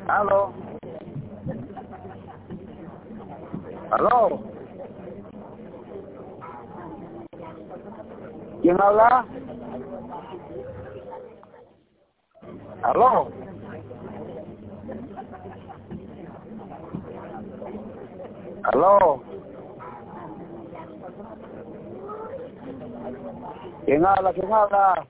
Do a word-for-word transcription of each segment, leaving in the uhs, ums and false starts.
Aló. Aló. ¿Quién habla? Aló. Aló. ¿Quién habla? ¿Quién habla?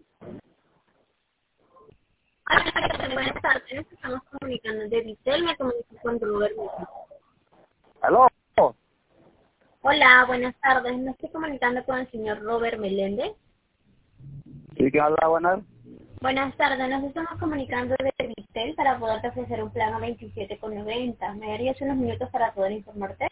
Hola, buenas tardes. Estamos comunicando de Vitel, me comunico con Robert. Aló. Hola, buenas tardes. Me estoy comunicando con el señor Robert Meléndez. ¿Sí, quién habla? Buenas. Buenas tardes. Nos estamos comunicando de Vitel para poderte ofrecer un plan a veintisiete con noventa. ¿Me darías unos minutos para poder informarte?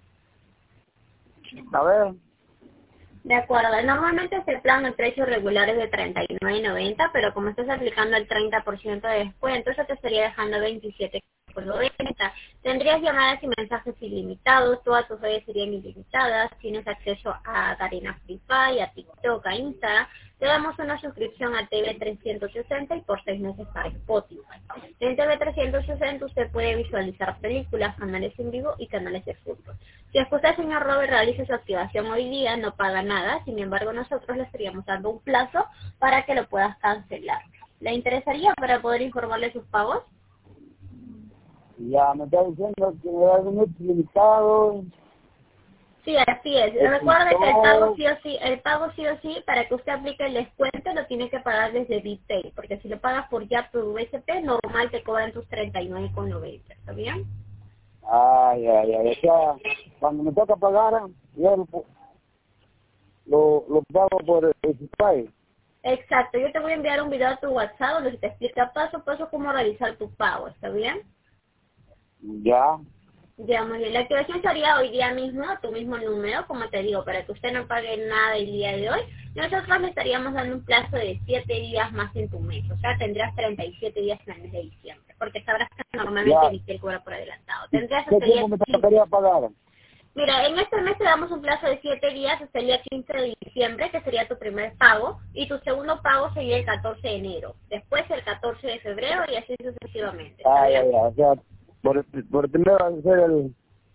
A ver. De acuerdo. Normalmente este plan el precio regular es de treinta y nueve noventa, pero como estás aplicando el treinta por ciento de descuento, eso te estaría dejando veintisiete con noventa. Tendrías llamadas y mensajes ilimitados, todas tus redes serían ilimitadas, tienes acceso a Garena Free Fire, a TikTok, a Instagram. Te damos una suscripción a T V trescientos sesenta y por seis meses para Spotify. En T V trescientos sesenta usted puede visualizar películas, canales en vivo y canales de fútbol. Si es que usted, señor Robert, realiza su activación hoy día, no paga nada. Sin embargo, nosotros le estaríamos dando un plazo para que lo puedas cancelar. ¿Le interesaría para poder informarle sus pagos? Ya me está diciendo que me da un minuto limitado. Sí, así es. Recuerde que el pago sí o sí, el pago sí o sí, para que usted aplique el descuento, lo tiene que pagar desde Vitel, porque si lo pagas por ya por U S P, normal te cobran tus treinta y nueve con noventa, ¿está bien? Ay, ay, ay. O sea, cuando me toca pagar, yo lo, lo, lo pago por el Spotify. Exacto, yo te voy a enviar un video a tu WhatsApp donde te explica paso a paso cómo realizar tu pago, ¿está bien? Ya. Ya, muy bien. La activación sería hoy día mismo, a tu mismo número, como te digo, para que usted no pague nada el día de hoy. Nosotros le estaríamos dando un plazo de siete días más en tu mes, o sea, tendrías treinta y siete días en el mes de diciembre, porque sabrás que normalmente Vitel cobra por adelantado. Tendrías ¿Qué hasta el día tiempo me quince. tocaría pagar? Mira, en este mes te damos un plazo de siete días hasta el día quince de diciembre, que sería tu primer pago, y tu segundo pago sería el catorce de enero, después el catorce de febrero y así sucesivamente, ¿está Ay, bien? ay, ay. O sea, por, por primero va a ser el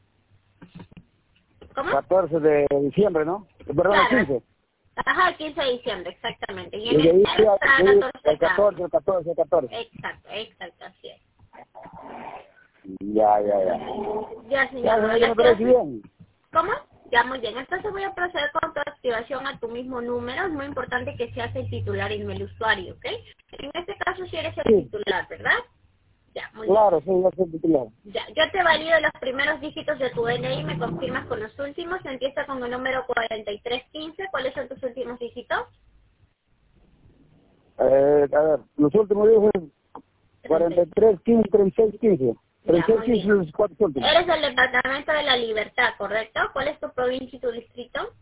¿Cómo? catorce de diciembre, ¿no? Perdón, el Claro. quince. Ajá, el quince de diciembre, exactamente. Y Y en de el ahí mes está de ahí catorce el acá. catorce, el catorce, el catorce. Exacto, exacto, así es. Ya, ya, ya. Ya, Ya, señor. bueno, La que me parece activación- bien. ¿Cómo? Ya, muy bien. Entonces voy a proceder con tu activación a tu mismo número. Es muy importante que seas el titular y no el usuario, ¿ok? En este caso, si eres el Sí, titular, ¿verdad? Ya, muy bien. claro, sí, ya soy titular. Ya, yo te valido los primeros dígitos de tu D N I, me confirmas con los últimos. Empieza con el número cuarenta y tres quince. ¿Cuáles son tus últimos dígitos? Eh, a ver, los últimos días cuarenta y tres, quince, treinta y seis, quince. Ya, treinta y seis, muy quince, bien. los cuatro últimos. Eres del Departamento de la Libertad, ¿correcto? ¿Cuál es tu provincia y tu distrito?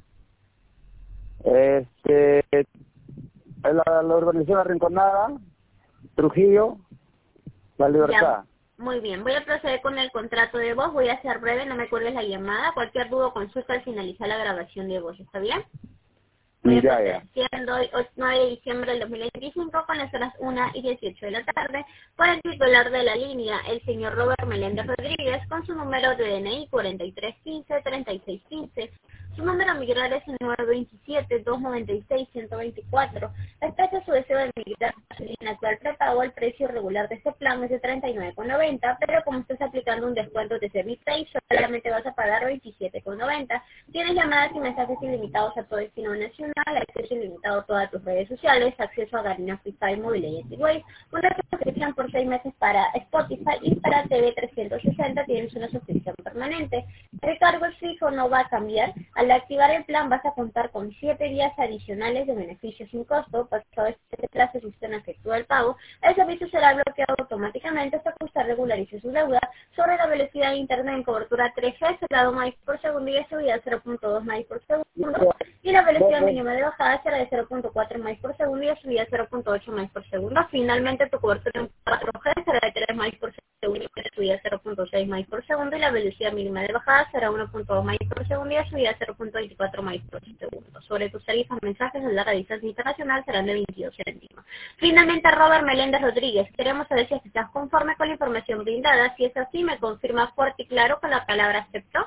Este, la, la organización Arrinconada, Trujillo, La Ya, Libertad. muy bien. Voy a proceder con el contrato de voz. Voy a ser breve, no me cuelgues la llamada. Cualquier duda o consulta al finalizar la grabación de voz, ¿está bien? Voy a Ya, proceder. ya. Siendo hoy nueve de diciembre del dos mil veinticinco, con las horas una y dieciocho de la tarde, por el titular de la línea, el señor Robert Meléndez Rodríguez, con su número de D N I cuarenta y tres quince, treinta y seis quince. Su número migrar es el nueve veintisiete, doscientos noventa y seis, ciento veinticuatro. Expresa su deseo de migrar a su línea actual prepago. El precio regular de este plan es de treinta y nueve con noventa, pero como estás aplicando un descuento de servicio, solamente vas a pagar veintisiete con noventa. Tienes llamadas y mensajes ilimitados a todo destino nacional, acceso ilimitado a todas tus redes sociales, acceso a Garena Free Fire móvil y Gateway, una suscripción por seis meses para Spotify y para T V trescientos sesenta tienes una suscripción permanente. El cargo fijo no va a cambiar. Al activar el plan vas a contar con siete días adicionales de beneficios sin costo. Pasado este plazo, si usted no efectúa el pago, el servicio será bloqueado automáticamente hasta que usted regularice su deuda. Sobre la velocidad de internet en cobertura tres G, cerrado más por segundo y de subida cero punto dos más por segundo. Y la velocidad mínima de bajada será de cero punto cuatro más por segundo y de subida cero punto ocho más por segundo. Finalmente, tu cobertura en cuatro G será de tres más por segundo. subida cero punto seis miles por segundo y la velocidad mínima de bajada será uno punto dos miles por segundo y la subida cero punto veinticuatro miles por segundo. Sobre tus tarifas mensajes de larga distancia internacional serán de veintidós céntimos. Finalmente, Robert Meléndez Rodríguez, queremos saber si estás conforme con la información brindada. Si es así, me confirma fuerte y claro con la palabra acepto.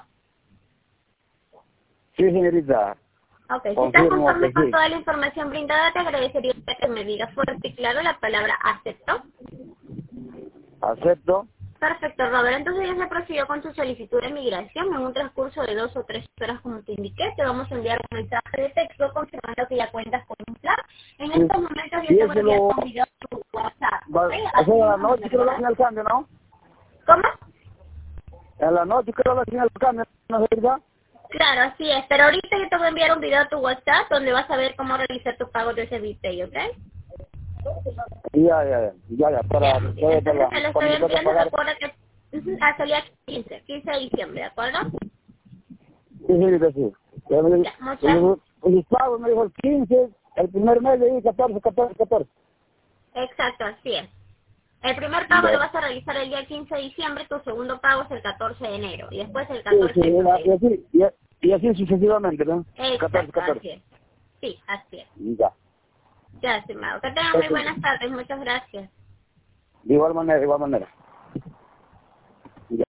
Sí, señorita. Ok, si estás Confirmo conforme que con sí. toda la información brindada, te agradecería que me digas fuerte y claro la palabra acepto. Acepto. Perfecto, Robert. Entonces ya se procedió con tu solicitud de migración. En un transcurso de dos o tres horas, como te indiqué, te vamos a enviar un mensaje de texto confirmando que ya cuentas con un plan. En Sí. estos momentos yo Y te voy a eso enviar lo... un video a tu WhatsApp, va- ¿ok? O Así sea, a la mismo noche me creo que recuerdas. hacen el cambio, ¿no? ¿Cómo? En la noche creo que hacen el cambio, ¿no es verdad? Claro, así es. Pero ahorita yo te voy a enviar un video a tu WhatsApp donde vas a ver cómo realizar tus pagos de ese video, ¿ok? Ya, ya, ya, ya, ya, para, Ya, muy bien. para, Entonces para, te lo estoy cuando me toca enviando, pagar. recuerda que ujú, hasta el día quince, quince de diciembre, ¿de acuerdo? Sí, señorita, sí. Pero me- Ya, muchas el, el pago me dijo el quince, el primer mes le di catorce, catorce, catorce. Exacto, así es. El primer pago lo Ya. vas a realizar el día quince de diciembre, tu segundo pago es el catorce de enero y después el Sí, catorce sí, de y la- y febrero. así, y, y así sucesivamente, ¿no? catorce, Exacto, catorce. así es. Sí, así es. Ya. Ya, estimado. Que tengan muy Ok. buenas tardes. Muchas gracias. De igual manera, de igual manera.